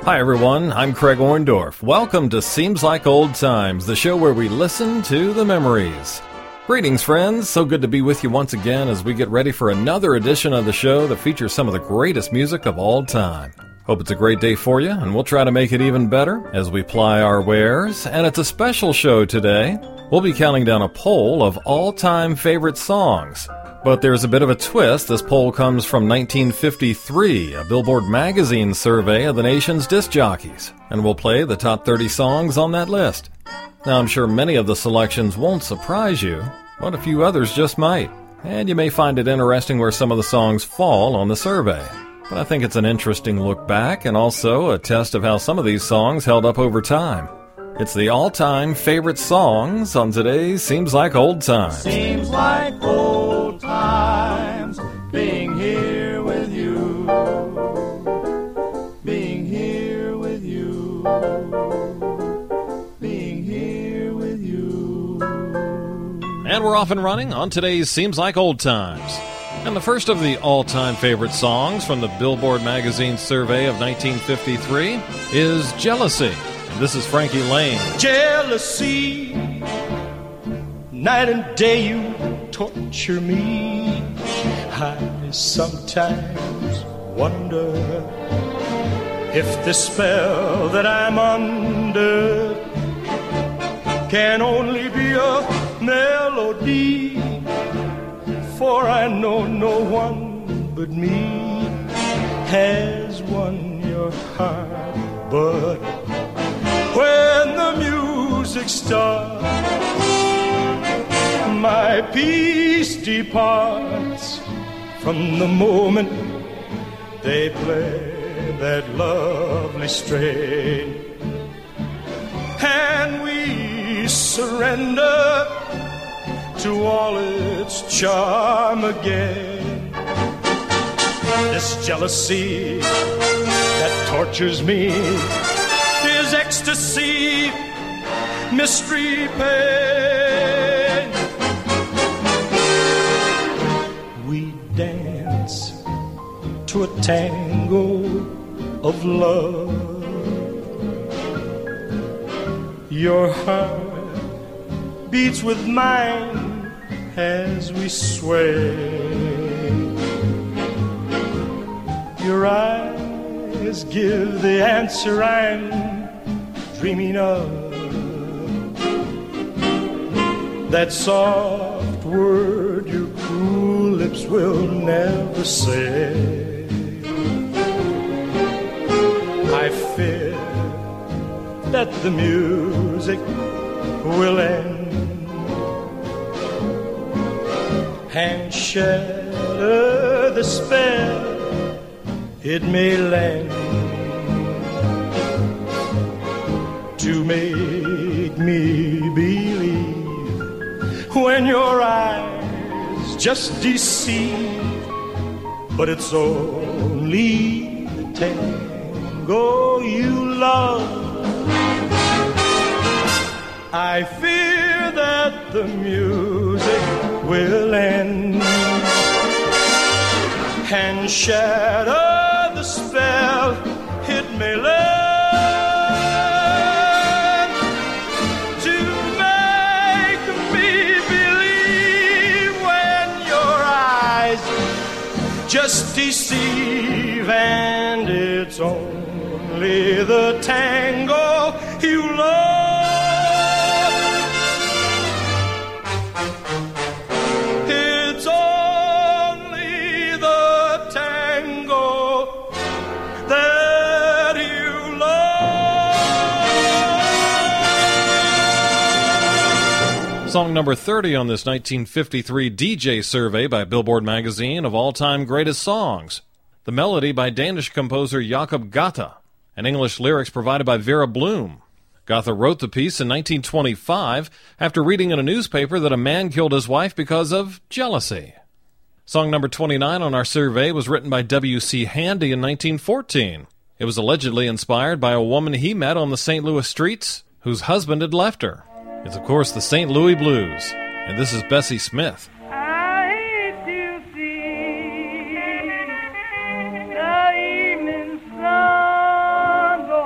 Hi everyone, I'm Craig Orndorff. Welcome to Seems Like Old Times, the show where we listen to the memories. Greetings friends, so good to be with you once again as we get ready for another edition of the show that features some of the greatest music of all time. Hope it's a great day for you, and we'll try to make it even better as we ply our wares. And it's a special show today. We'll be counting down a poll of all-time favorite songs. But there's a bit of a twist. This poll comes from 1953, a Billboard magazine survey of the nation's disc jockeys, and we'll play the top 30 songs on that list. Now, I'm sure many of the selections won't surprise you, but a few others just might, and you may find it interesting where some of the songs fall on the survey. But I think it's an interesting look back and also a test of how some of these songs held up over time. It's the all-time favorite songs on today's Seems Like Old Times. Seems like old times being here with you. Being here with you. Being here with you. And we're off and running on today's Seems Like Old Times. And the first of the all-time favorite songs from the Billboard magazine survey of 1953 is Jealousy. This is Frankie Laine. Jealousy, night and day you torture me. I sometimes wonder if the spell that I'm under can only be a melody, for I know no one but me has won your heart. But when the music starts, my peace departs from the moment they play that lovely strain, and we surrender to all its charm again. This jealousy that tortures me is ecstasy, mystery, pain. We dance to a tango of love. Your heart beats with mine as we sway. Your eyes give the answer I'm dreaming of. That soft word your cruel lips will never say. I fear that the music will end and shatter the spell it may lend to make me believe when your eyes just deceive. But it's only the tango you love. I fear that the music will end and shatter the spell it may lend to make me believe when your eyes just deceive, and it's only the tango you love. It's only the tango that you love. Song number 30 on this 1953 DJ survey by Billboard magazine of all-time greatest songs. The melody by Danish composer Jakob Gata, and English lyrics provided by Vera Bloom. Gata wrote the piece in 1925 after reading in a newspaper that a man killed his wife because of jealousy. Song number 29 on our survey was written by W.C. Handy in 1914. It was allegedly inspired by a woman he met on the St. Louis streets whose husband had left her. It's, of course, the St. Louis Blues, and this is Bessie Smith. Sun go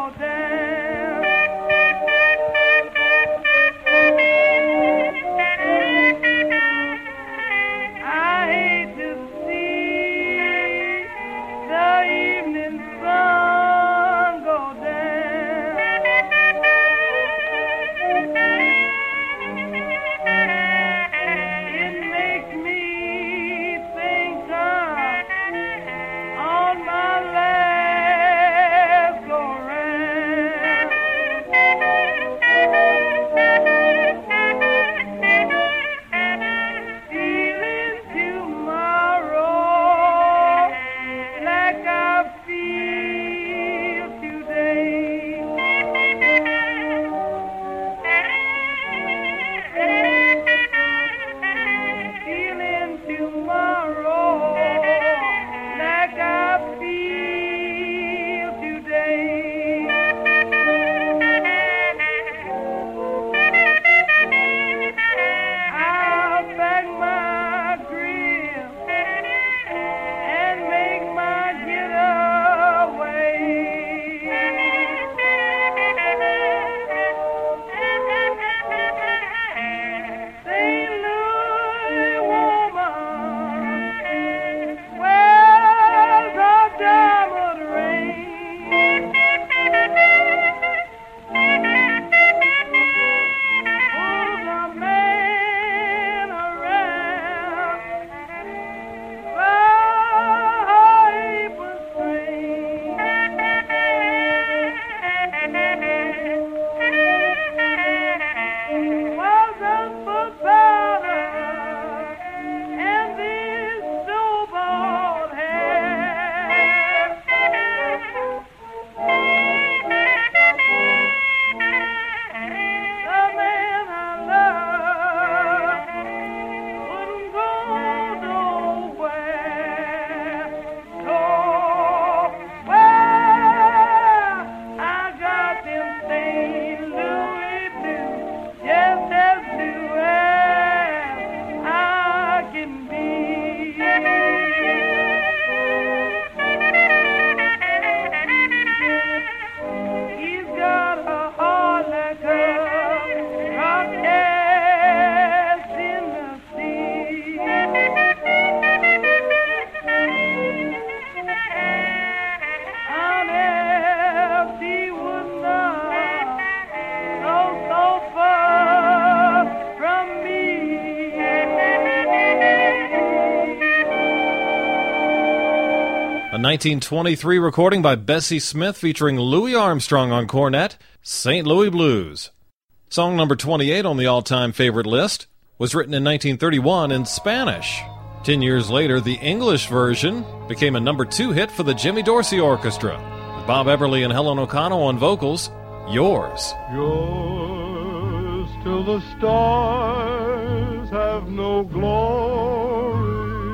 A 1923 recording by Bessie Smith featuring Louis Armstrong on cornet, St. Louis Blues. Song number 28 on the all-time favorite list was written in 1931 in Spanish. 10 years later, the English version became a number 2 hit for the Jimmy Dorsey Orchestra, with Bob Eberly and Helen O'Connell on vocals, Yours. Yours till the stars have no glory.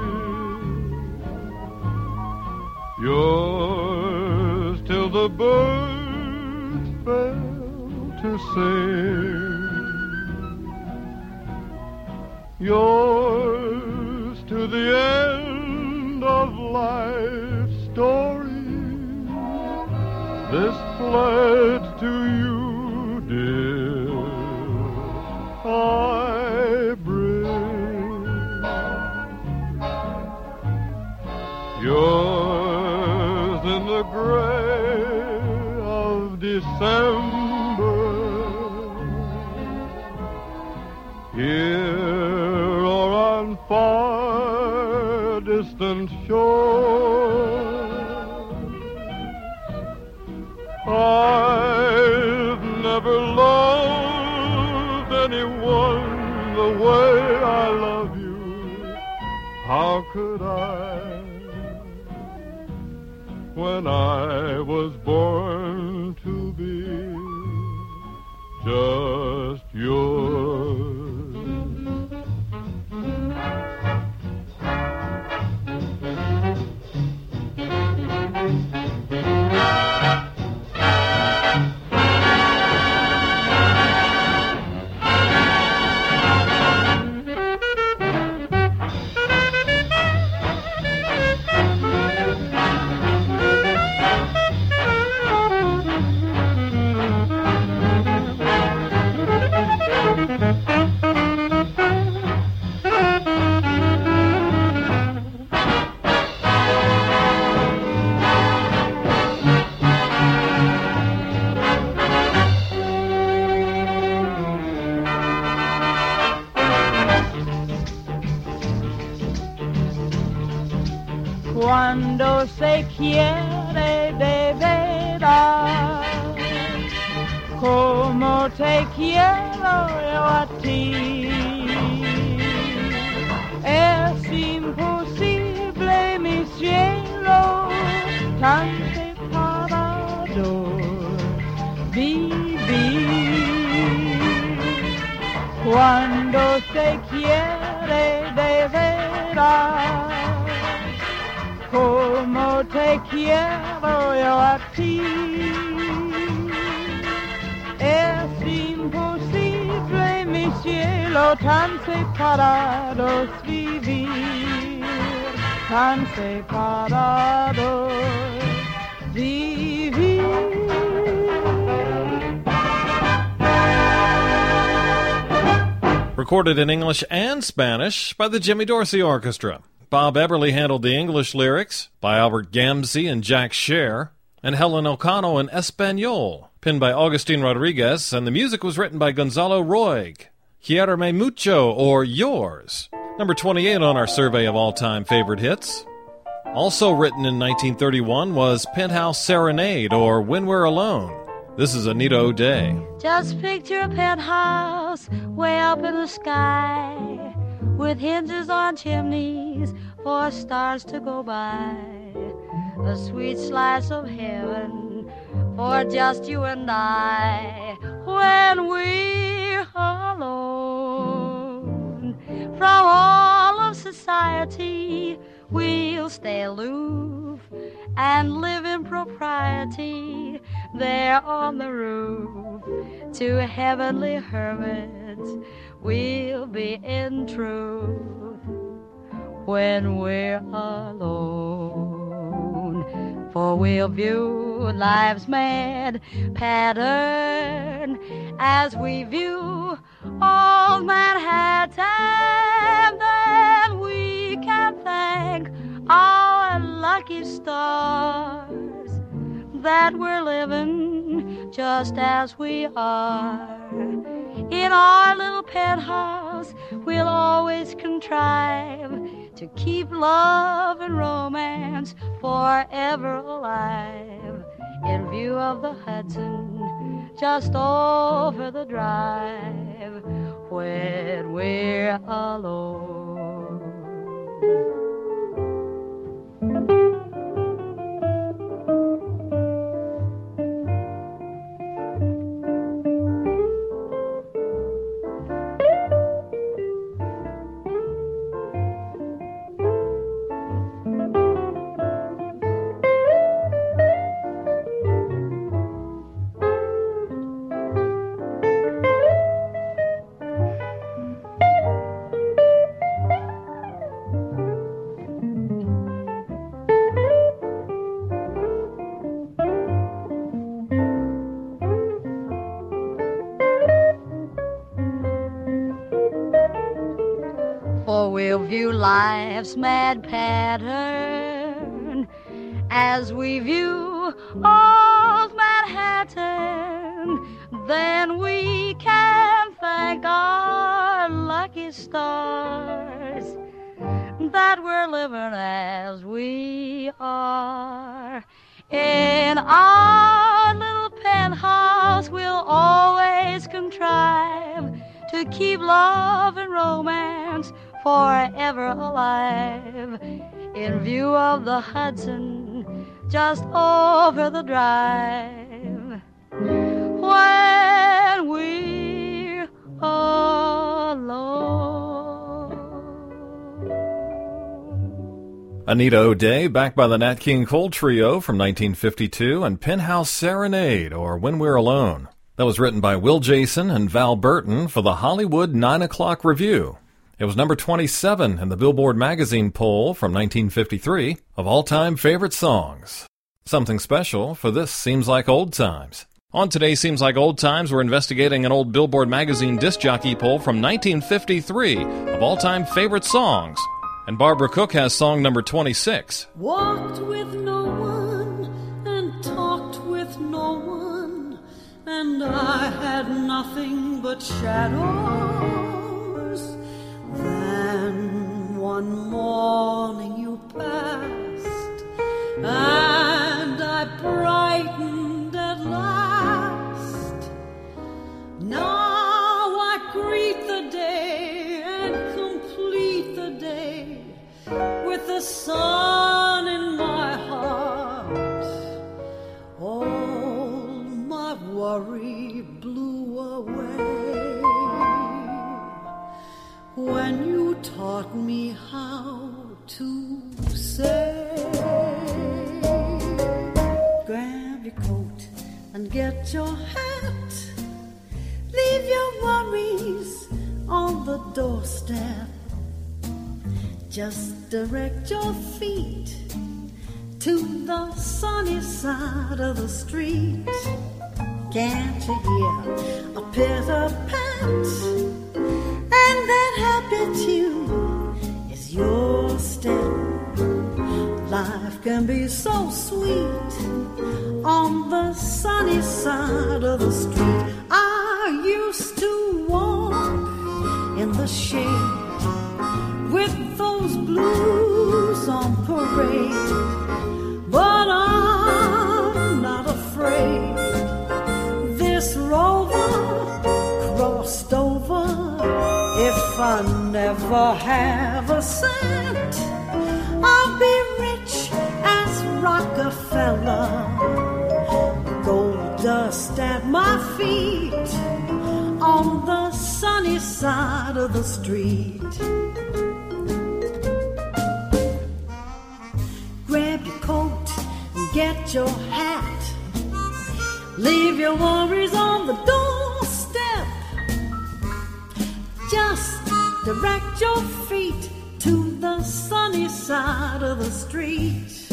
Yours till the birds fail to sing. Yours to the end of life's story. This pledge to you, dear, I bring. Yours in the gray of December, here or on far distant shore. I've never loved anyone the way I love you. How could I, when I was born to be just yours? Cuando se quiere de veras, como te quiero yo a ti, es imposible, mi cielo, tan separado vivir. Cuando se quiere de veras, como te quiero yo a ti, es imposible, mi cielo, tan separados vivir, tan separados vivir. Recorded in English and Spanish by the Jimmy Dorsey Orchestra. Bob Eberly handled the English lyrics by Albert Gamsey and Jack Scher, and Helen O'Connell in Espanol, penned by Agustin Rodriguez, and the music was written by Gonzalo Roig. Quiéreme Mucho, or Yours, number 28 on our survey of all-time favorite hits. Also written in 1931 was Penthouse Serenade, or When We're Alone. This is Anita O'Day. Just picture a penthouse way up in the sky, with hinges on chimneys for stars to go by. A sweet slice of heaven for just you and I. When we're alone from all of society, we'll stay aloof and live in propriety there on the roof. Two heavenly hermits we'll be in truth when we're alone. For we'll view life's mad pattern as we view old Manhattan. Then we can thank our lucky stars that we're living just as we are. In our little penthouse, we'll always contrive to keep love and romance forever alive. In view of the Hudson, just over the drive, when we're alone. For we'll view life's mad pattern as we view old Manhattan. Then we can thank our lucky stars that we're living as we are. In our little penthouse we'll always contrive to keep love and romance forever alive. In view of the Hudson, just over the drive, when we're alone. Anita O'Day, backed by the Nat King Cole Trio from 1952, and Penthouse Serenade, or When We're Alone. That was written by Will Jason and Val Burton for the Hollywood 9 O'Clock Review. It was number 27 in the Billboard magazine poll from 1953 of all-time favorite songs. Something special for This Seems Like Old Times. On today's Seems Like Old Times, we're investigating an old Billboard magazine disc jockey poll from 1953 of all-time favorite songs. And Barbara Cook has song number 26. Walked with no one and talked with no one, and I had nothing but shadows. Then one morning you passed, and I brightened at last. Now I greet the day and complete the day with the sun in my heart. All my worry blew away when you taught me how to say, grab your coat and get your hat, leave your worries on the doorstep, just direct your feet to the sunny side of the street. Can't you hear a pitter-pat? And that happy tune is your step. Life can be so sweet on the sunny side of the street. I used to walk in the shade with those blues on parade, but I'm not afraid. This rover crossed over. If I never have a cent, I'll be rich as Rockefeller. Gold dust at my feet on the sunny side of the street. Grab your coat and get your hat, leave your worries on the doorstep, just direct your feet to the sunny side of the street.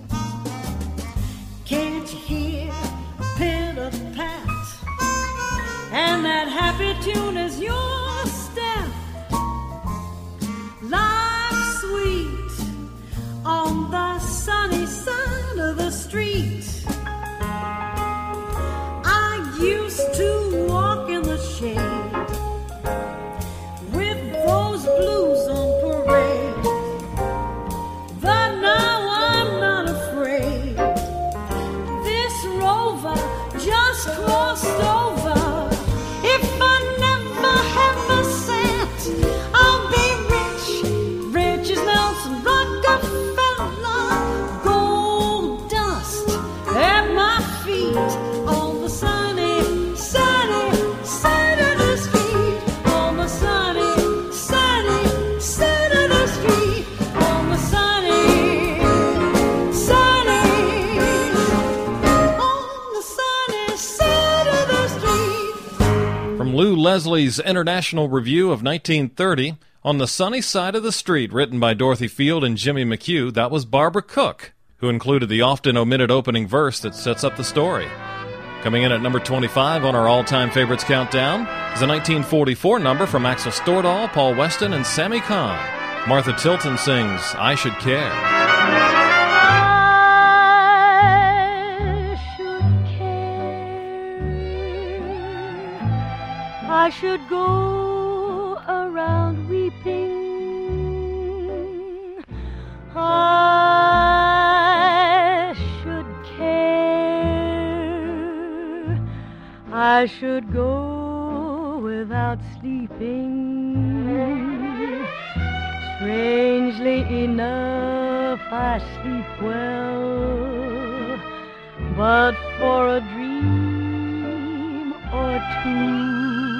Can't you hear a pitter-pat? And that happy tune is your step. Life's sweet on the sunny side of the street. I used to walk in the shade with those blues on parade, Leslie's International Review of 1930, On the Sunny Side of the Street, written by Dorothy Field and Jimmy McHugh, that was Barbara Cook, who included the often omitted opening verse that sets up the story. Coming in at number 25 on our all-time favorites countdown is a 1944 number from Axel Stordahl, Paul Weston, and Sammy Cahn. Martha Tilton sings, I Should Care. I should go around weeping. I should care. I should go without sleeping. Strangely enough, I sleep well, but for a dream or two.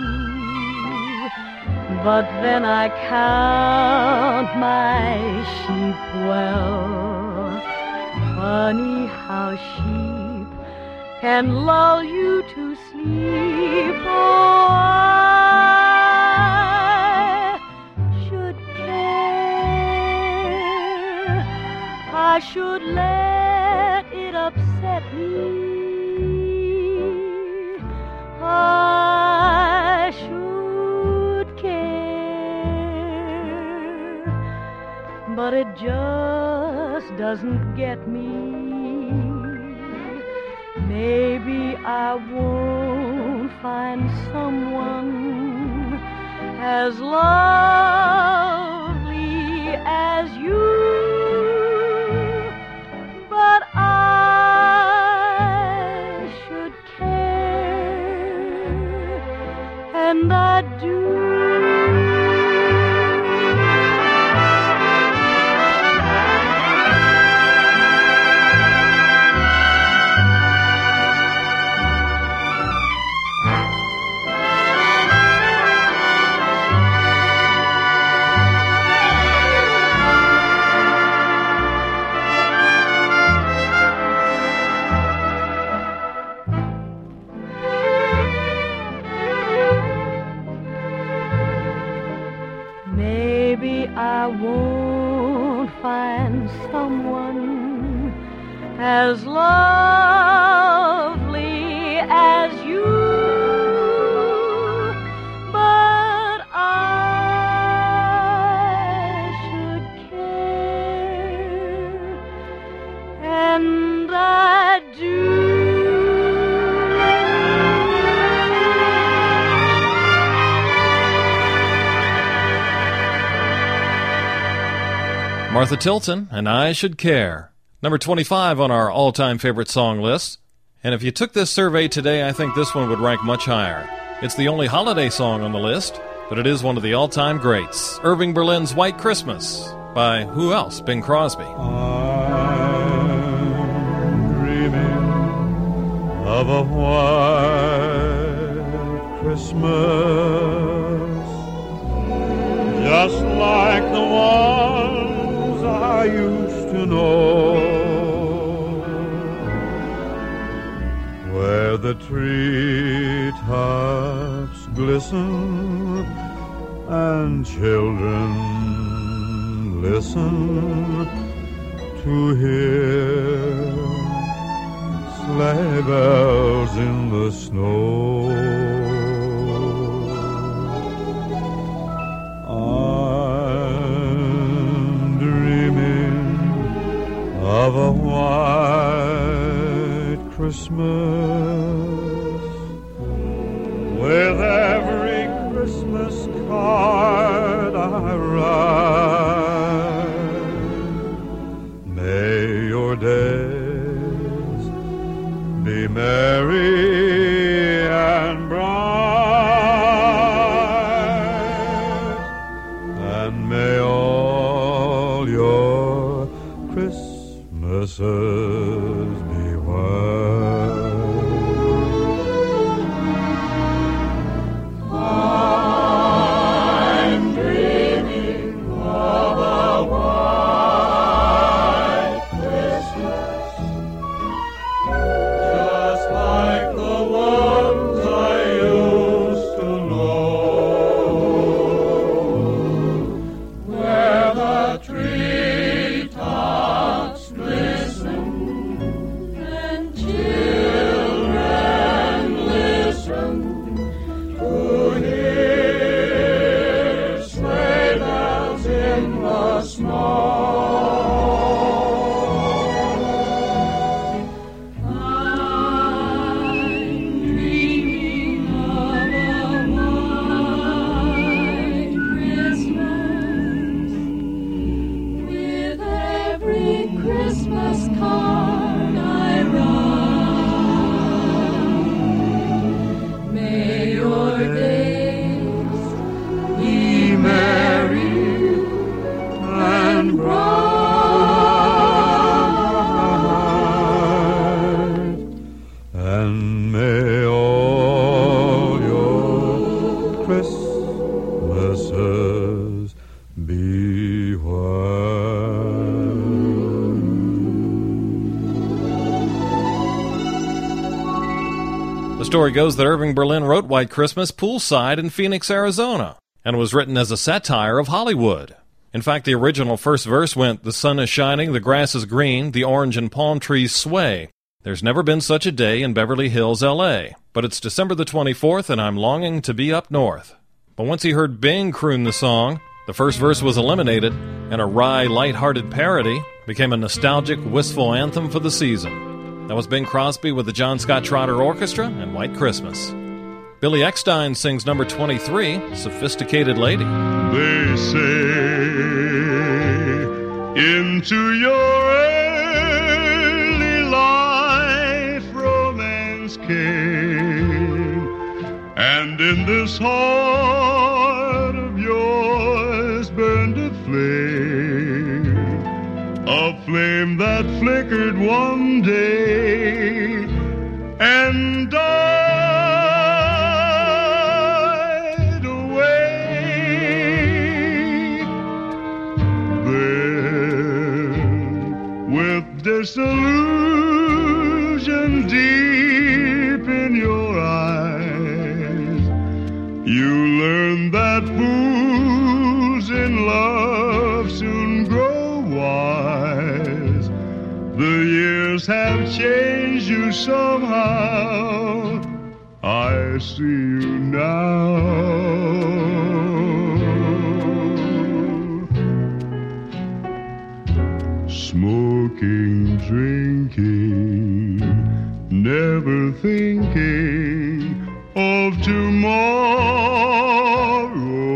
But then I count my sheep well. Funny how sheep can lull you to sleep. Oh, I should care. I should let it upset me. I should care, but it just doesn't get me. Maybe I won't find someone as lovely as you, but I should care, and I do. I won't find someone as lovely as you, but I should care, and I do. Martha Tilton, and I Should Care. Number 25 on our all-time favorite song list. And if you took this survey today, I think this one would rank much higher. It's the only holiday song on the list, but it is one of the all-time greats. Irving Berlin's White Christmas, by who else? Bing Crosby. I'm dreaming of a white Christmas, just like the one I used to know, where the treetops glisten and children listen to hear sleigh bells in the snow. Of a white Christmas, with every Christmas card I write. May your days be merry and bright, and may all your Christmases be white. I'm dreaming of a white Christmas, just like the ones I used to know, Christmas card I write. May your days be merry and bright, and may all your Christmases be white. The story goes that Irving Berlin wrote White Christmas poolside in Phoenix, Arizona, and was written as a satire of Hollywood. In fact, the original first verse went, "The sun is shining, the grass is green, the orange and palm trees sway. There's never been such a day in Beverly Hills, L.A., but it's December the 24th and I'm longing to be up north." But once he heard Bing croon the song, the first verse was eliminated, and a wry, light-hearted parody became a nostalgic, wistful anthem for the season. That was Bing Crosby with the John Scott Trotter Orchestra and White Christmas. Billy Eckstine sings number 23, Sophisticated Lady. They say into your early life romance came, and in this heart of yours burned a flame that flickered one day and died away. Then, with disillusion deep in your eyes, you learn that fools in love soon grow wise. The years have changed you somehow. I see you now. Smoking, drinking, never thinking of tomorrow.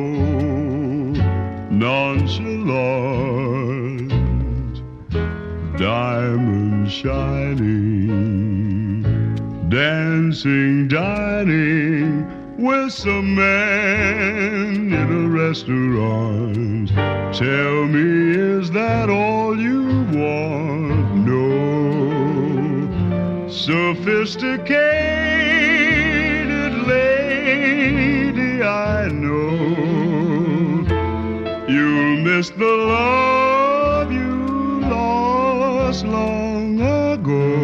Nonchalant, diamond shining, dancing, dining with some man in a restaurant. Tell me, is that all you want? No. Sophisticated lady, I know you'll miss the love you lost long ago.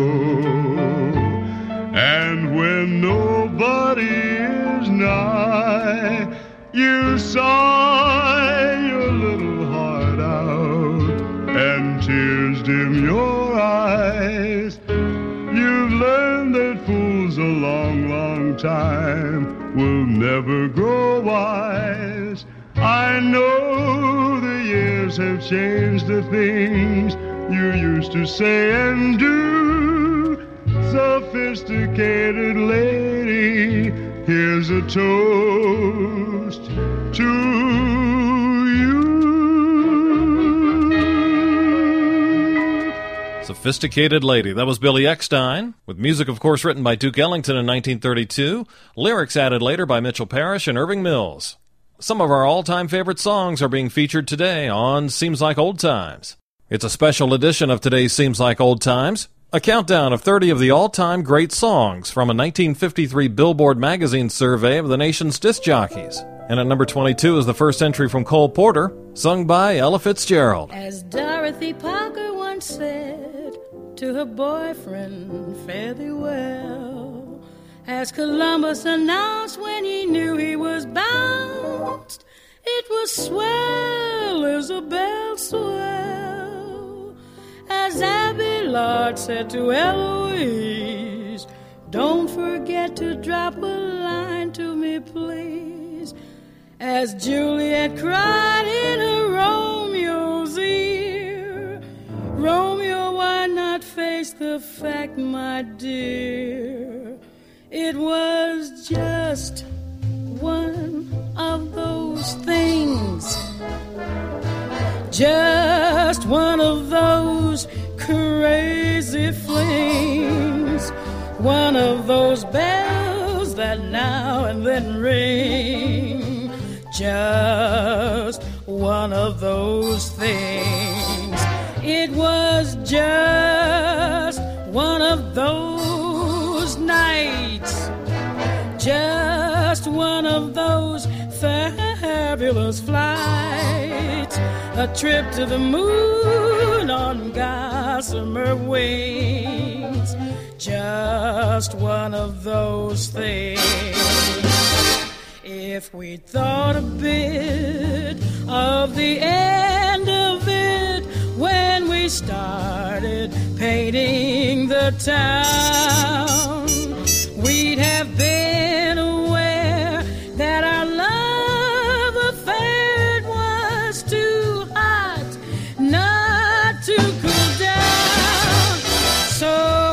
And when nobody is nigh, you sigh your little heart out, and tears dim your eyes. You've learned that fools a long, long time will never grow wise. I know the years have changed the things you used to say and do. Sophisticated lady, here's a toast to you. Sophisticated Lady. That was Billy Eckstine, with music, of course, written by Duke Ellington in 1932, lyrics added later by Mitchell Parrish and Irving Mills. Some of our all-time favorite songs are being featured today on Seems Like Old Times. It's a special edition of today's Seems Like Old Times, a countdown of 30 of the all-time great songs from a 1953 Billboard magazine survey of the nation's disc jockeys. And at number 22 is the first entry from Cole Porter, sung by Ella Fitzgerald. As Dorothy Parker once said to her boyfriend, fare thee well. As Columbus announced when he knew he was bounced, it was swell, Isabel, swell. As Abelard said to Eloise, don't forget to drop a line to me, please. As Juliet cried in her Romeo's ear, Romeo, why not face the fact, my dear? It was just one of those things, just one of those crazy flings, one of those bells that now and then ring, just one of those things. It was just one of those nights, just one of those fabulous flights, a trip to the moon on gossamer wings, just one of those things. If we thought a bit of the end of it when we started painting the town, we'd have been aware that our love affair was too hot not to cool down. So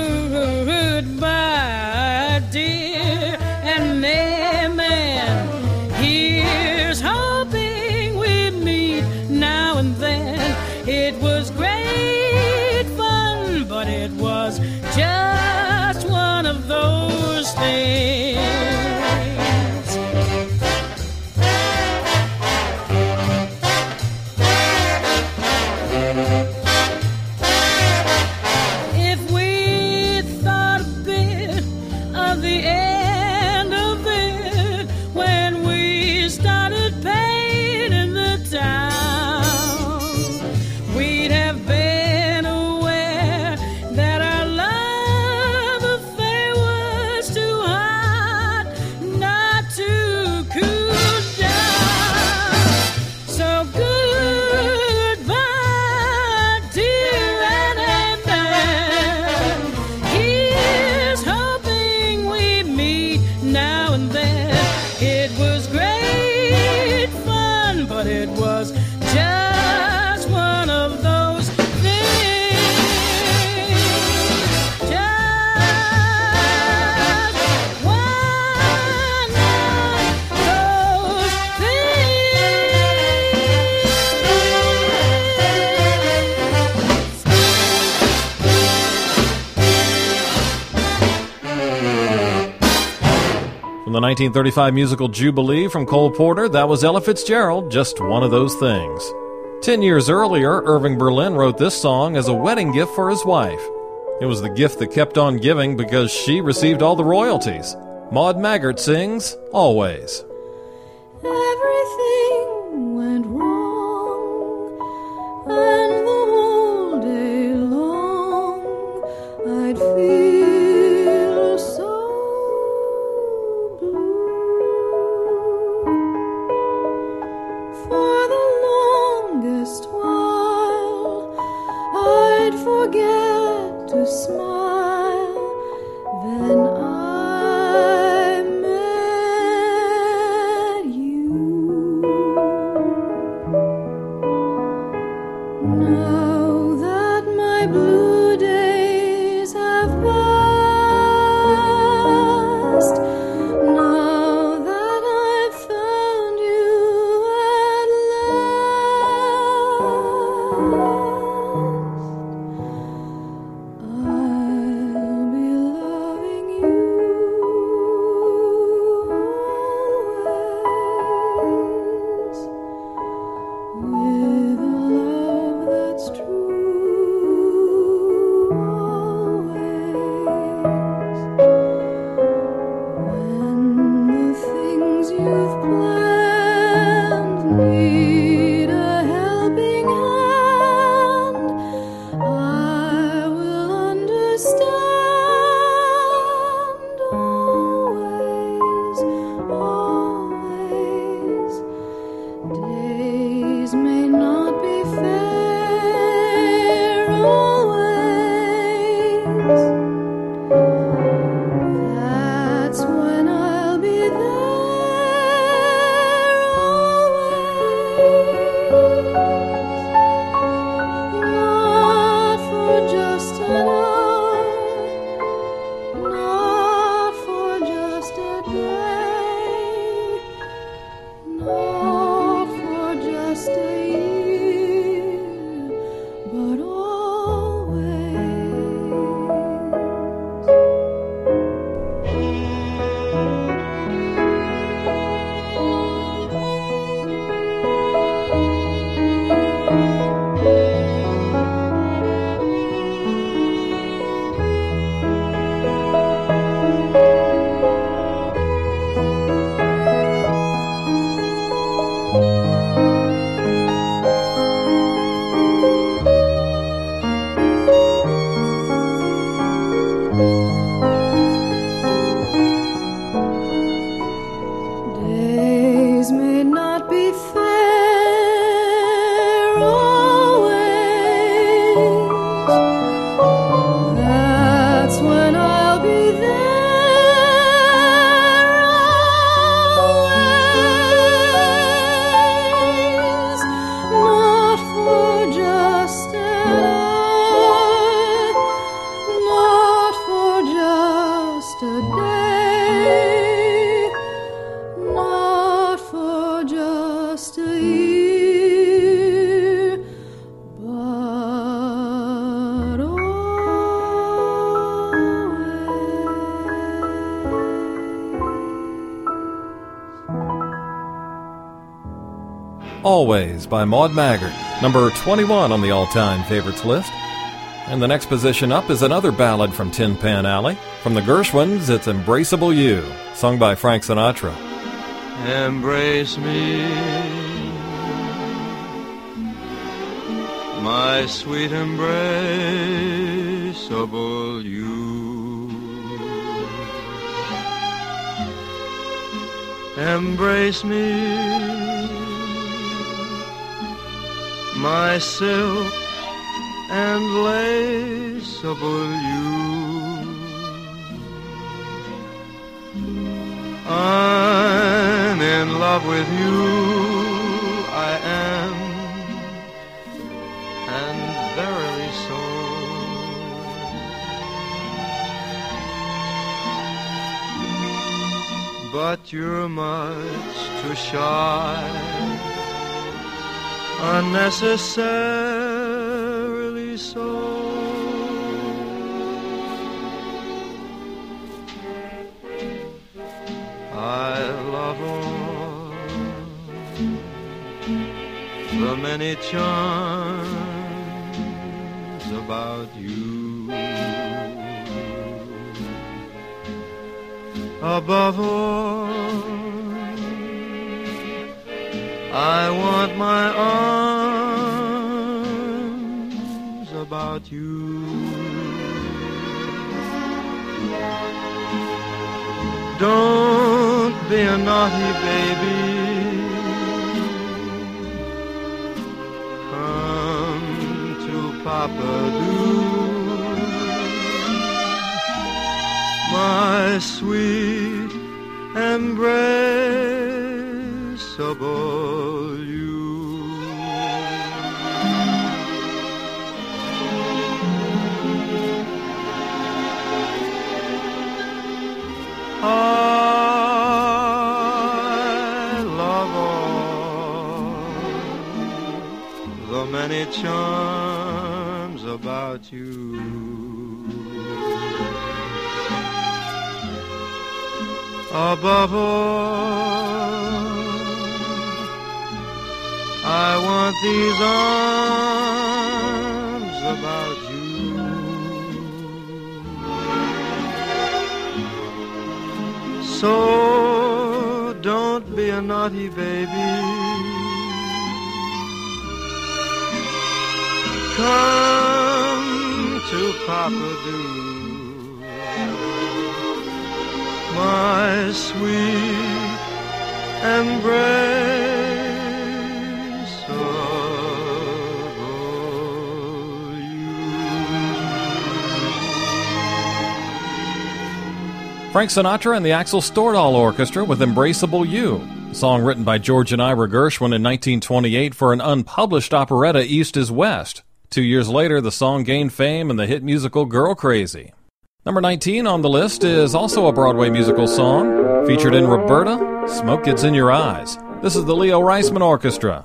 goodbye, dear, and amen. Here's hoping we meet now and then. It was great fun, but it was just one of those things. If we thought a bit of the end of it when we started painting the town, we'd have been aware that our love affair was too hot not to cool down. So goodbye, dear, and amen. Here's hoping we meet now and then. It was great fun, but it was just one of those things. Just one of those From the 1935 musical Jubilee from Cole Porter, that was Ella Fitzgerald, Just One of Those Things. 10 years earlier, Irving Berlin wrote this song as a wedding gift for his wife. It was the gift that kept on giving because she received all the royalties. Maud Maggart sings, Always. Everything went wrong, and the whole day long I'd feel so blue. For the longest while I'd forget to smile. Then I met you. Always by Maud Maggart, number 21 on the all-time favorites list. And the next position up is another ballad from Tin Pan Alley. From the Gershwins, it's Embraceable You, sung by Frank Sinatra. Embrace me, my sweet embraceable you. Embrace me, my silk and laceable you. I'm in love with you, I am, and verily so. But you're much too shy, unnecessarily so. I love all the many charms about you. Above all, I want my arms about you. Don't be a naughty baby, come to Papa do. My sweet embraceable you. I love all the many charms about you. Above all, I want these arms about you. So don't be a naughty baby, come to Papa do. My sweet embraceable you. Frank Sinatra and the Axel Stordahl Orchestra with Embraceable You, a song written by George and Ira Gershwin in 1928 for an unpublished operetta, East is West. 2 years later, the song gained fame in the hit musical Girl Crazy. Number 19 on the list is also a Broadway musical song, featured in Roberta, Smoke Gets in Your Eyes. This is the Leo Reisman Orchestra.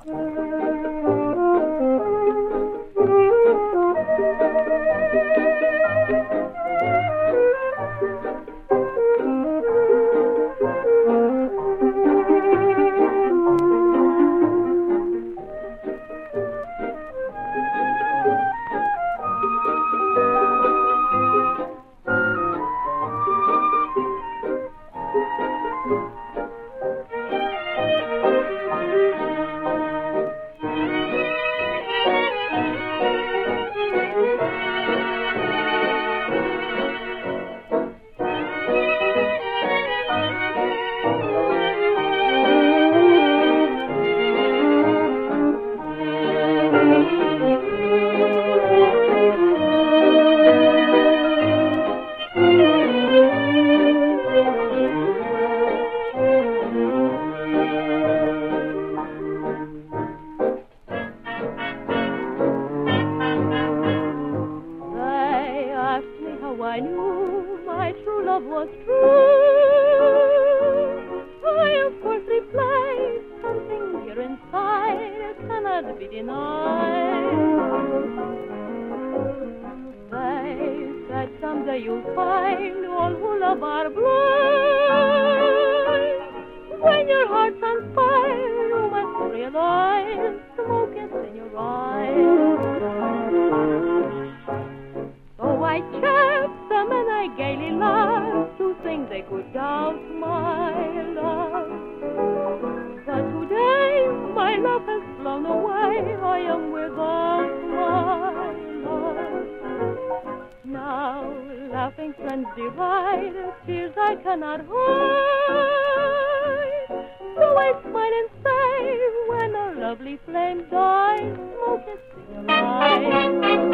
realize smoke is in your eyes. So I chirped them and I gaily laughed to think they could doubt my love. But today my love has flown away. I am without my love. Now laughing friends divide, tears I cannot hide. So I smile and say, when our lovely flame dies, smoke is in your eyes.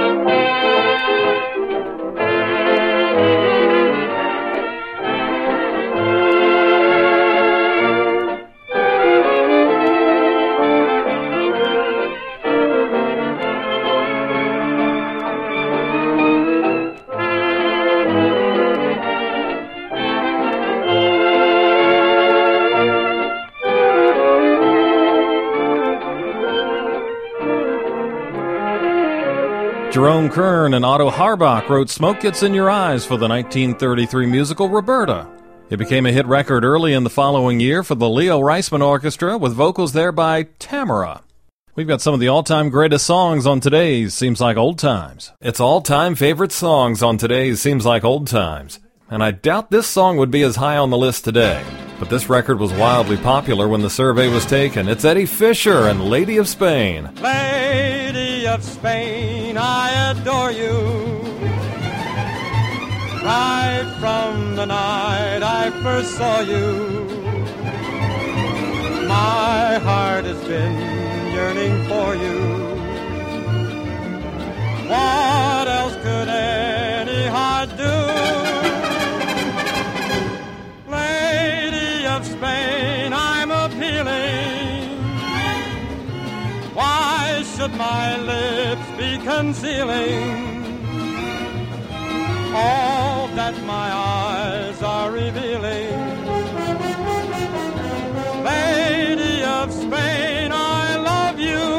Jerome Kern and Otto Harbach wrote Smoke Gets in Your Eyes for the 1933 musical Roberta. It became a hit record early in the following year for the Leo Reisman Orchestra, with vocals there by Tamara. We've got some of the all-time greatest songs on today's Seems Like Old Times. It's all-time favorite songs on today's Seems Like Old Times. And I doubt this song would be as high on the list today. But this record was wildly popular when the survey was taken. It's Eddie Fisher and Lady of Spain. Lady of Spain, I adore you. Right from the night I first saw you, my heart has been yearning for you. What else could any heart do? Lady of Spain, I'm appealing. Why should my lips be concealing all that my eyes are revealing? Lady of Spain, I love you.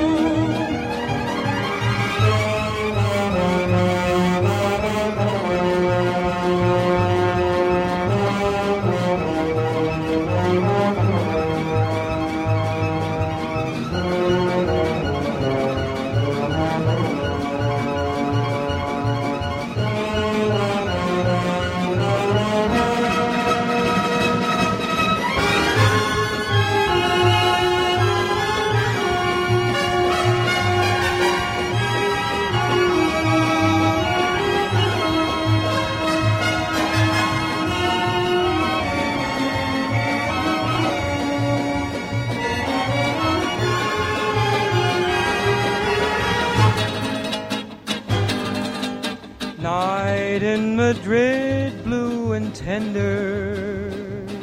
Night in Madrid, blue and tender,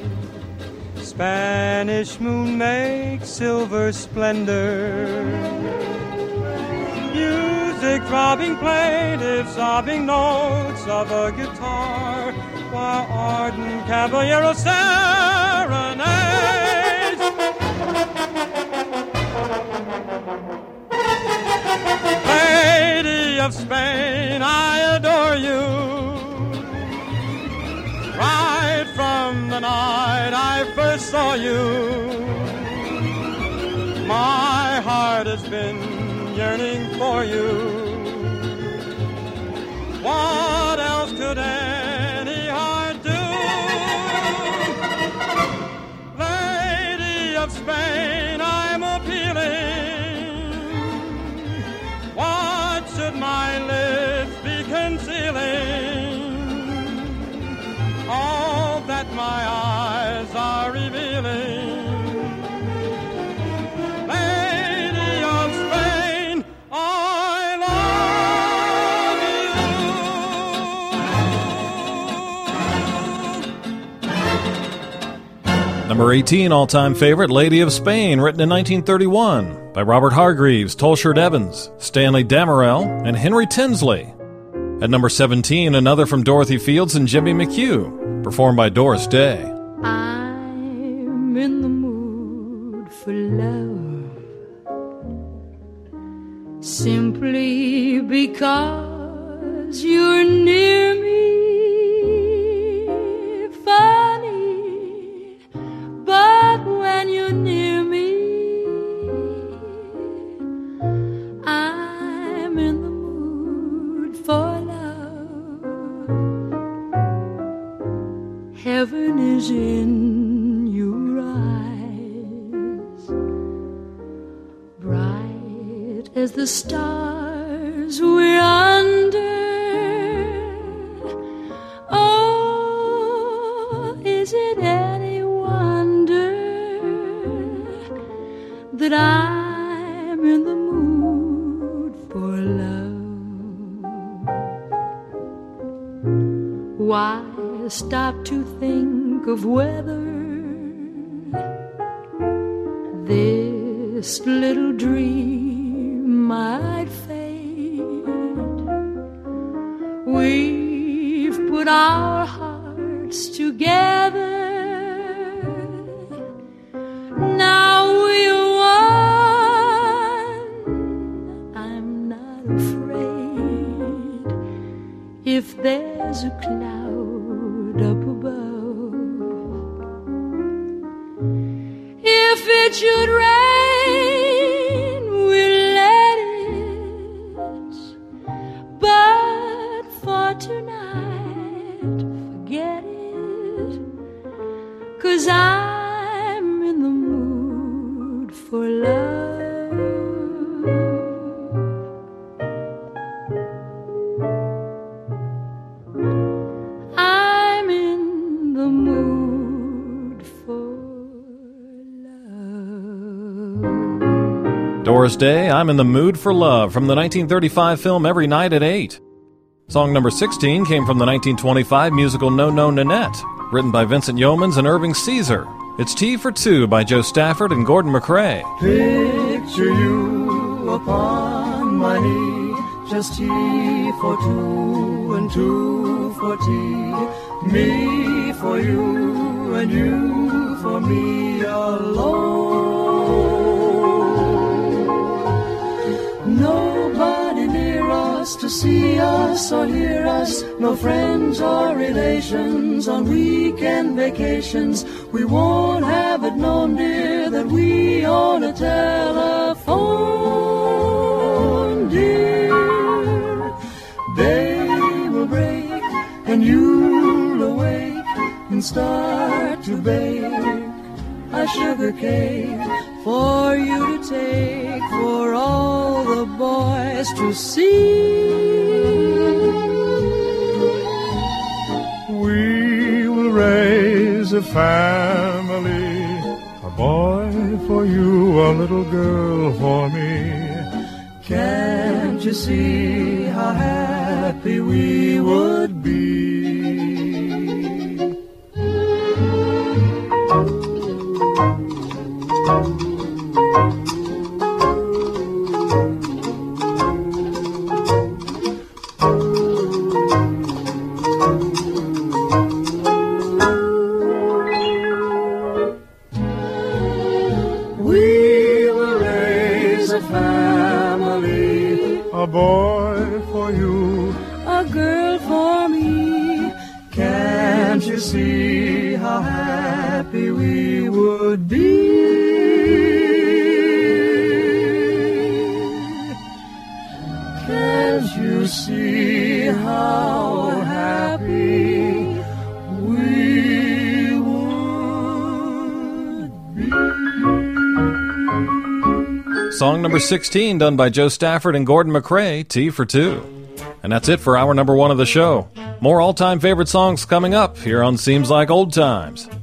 Spanish moon makes silver splendor. Music throbbing, plaintive, sobbing notes of a guitar, while ardent caballero serenades. Lady of Spain, I adore you. Right from the night I first saw you, my heart has been yearning for you. What else could any heart do? Lady of Spain, I'm appealing. What should my lips be concealing? All that my eyes are revealing. Lady of Spain, I love you. Number 18 all-time favorite, Lady of Spain, written in 1931 by Robert Hargreaves, Tolshert Evans, Stanley Damerel, and Henry Tinsley. At number 17, another from Dorothy Fields and Jimmy McHugh, performed by Doris Day. I'm in the mood for love, simply because you're near me. Funny, but when you're near me, is in your eyes, bright as the stars we're under. Oh, is it any wonder that I'm in the mood for love? Why stop to think of whether this little dream might fade? We've put our hearts together. Now we're one. I'm not afraid if there's a cloud up above. If it should rain, we'll let it. But for tonight, forget it. 'Cause I'm in the mood for love. I'm in the mood for love. Doris Day, I'm in the Mood for Love, from the 1935 film Every Night at 8. Song number 16 came from the 1925 musical No No Nanette, written by Vincent Yeomans and Irving Caesar. It's Tea for Two by Joe Stafford and Gordon McRae. Picture you upon my knee, just tea for two and two for tea. Me for you and you for me alone. Nobody near us to see us or hear us, no friends or relations on weekend vacations. We won't have it known, dear, that we own a telephone, dear. Day will break and you'll awake and start to bake a sugar cake for you to take for all the boys to see. We will raise a family, a boy for you, a little girl for me. Can't you see how happy we would be? A boy for you, a girl for me. Can't you see how happy we would be? Can't you see how happy we would be? Song number 16, done by Joe Stafford and Gordon McRae, Tea for Two. And that's it for hour number 1 of the show. More all-time favorite songs coming up here on Seems Like Old Times.